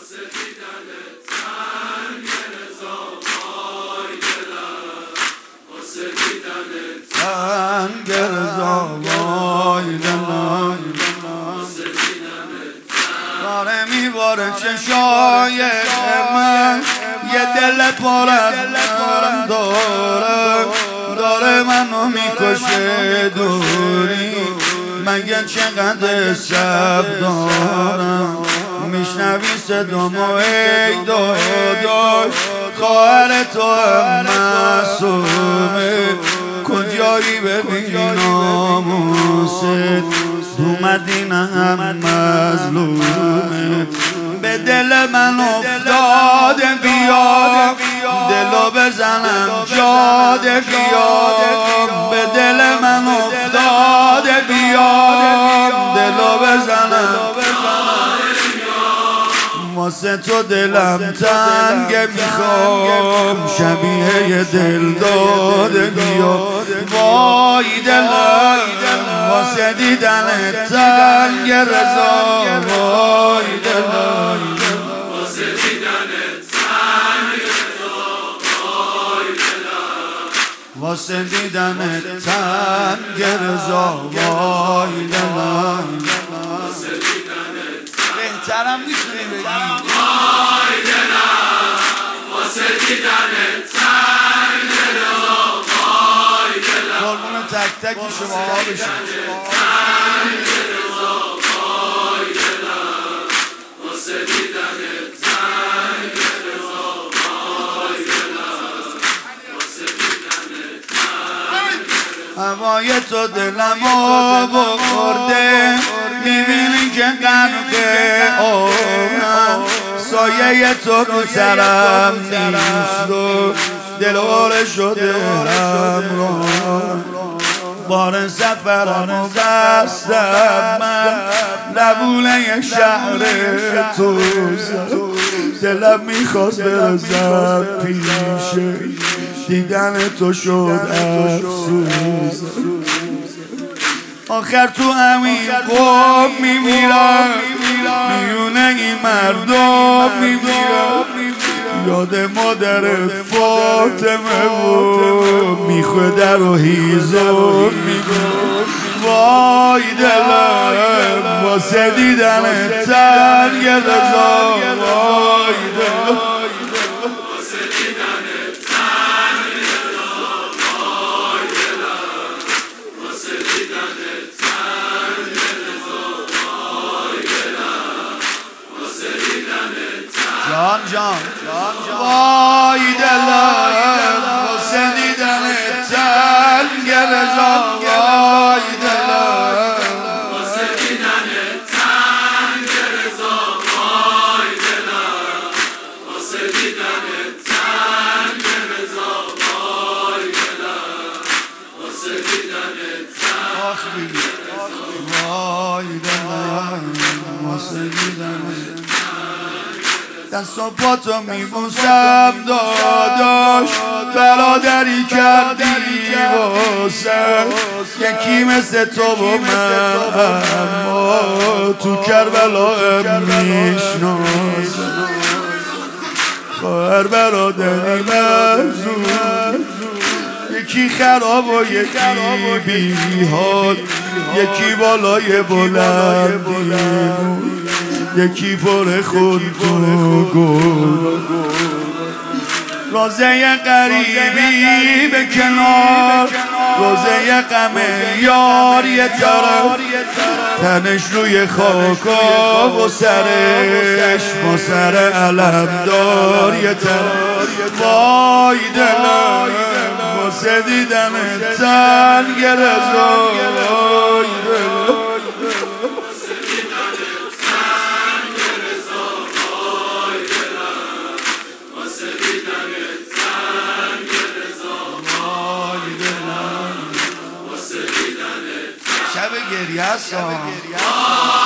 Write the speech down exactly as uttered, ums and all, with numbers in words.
سنگ رضا وای دلم داره میباره چشای من یه دل پر از غم داره داره منو میکشه دوری مگه چقدر صبر دارم میشنوی صدامو ای داداش خواهر تو هم معصومه کجایی ببینی ناموست تو مدینه هم مظلومه به دل من افتاده بیا دلو بزنم جاده بیا به دل من افتاده بیا دلو بزنم واسه تو دلم تنگه میخوام شبیه یه دل داده بیا وای دلم واسه دیدن تنگ رضا وای دلم واسه دیدن تنگ رضا وای دلم واسه دیدن تنگ رضا وای دلم بهترم میتونی بگی وای دلم واسه دیدن تنگ رضا وای دلم قربون تک تک شما ها بشید تنگ رضا وای دلم واسه دیدن تنگ رضا وای دلم واسه دیدن تنگ هوای تو دلمو بخورده میبینی که غرق آبم سایه تو رو سرم نیست و دلوره شده همراهم بار سفرمو بستم من لبونه شهر تو دلم میخواست برسم پیشه دیدن تو شد افسوس آخر تو همین قوم میمیرم میونه این مردم میمیرم یاد مادرت فاطمه و میخوه در و هیزم میگم وای دلم واسه دیدن تنگ رضا وای دلم جان جان وای دلم واسه دیدن تنگ رضا وای دلم واسه دیدن تنگ رضا وای دلم واسه دیدن تنگ رضا وای دلم واسه دیدن تنگ وای دلم واسه دیدن دست و پاتو میبوسم داداش برادری کردی واسم یکی مثل تو و من اما تو کربلا هم میشناسم خواهر برادری مرزون یکی خراب و یکی بیحال یکی بالای بلندی یکی پر خود تو گل روزه غریبی به کنار روزه غم یار یه طرف تنش روی خاکا و سرش با سر علمدار یه طرف وای دلم واسه دیدن تنگ رضا وای دلم شب گریه هست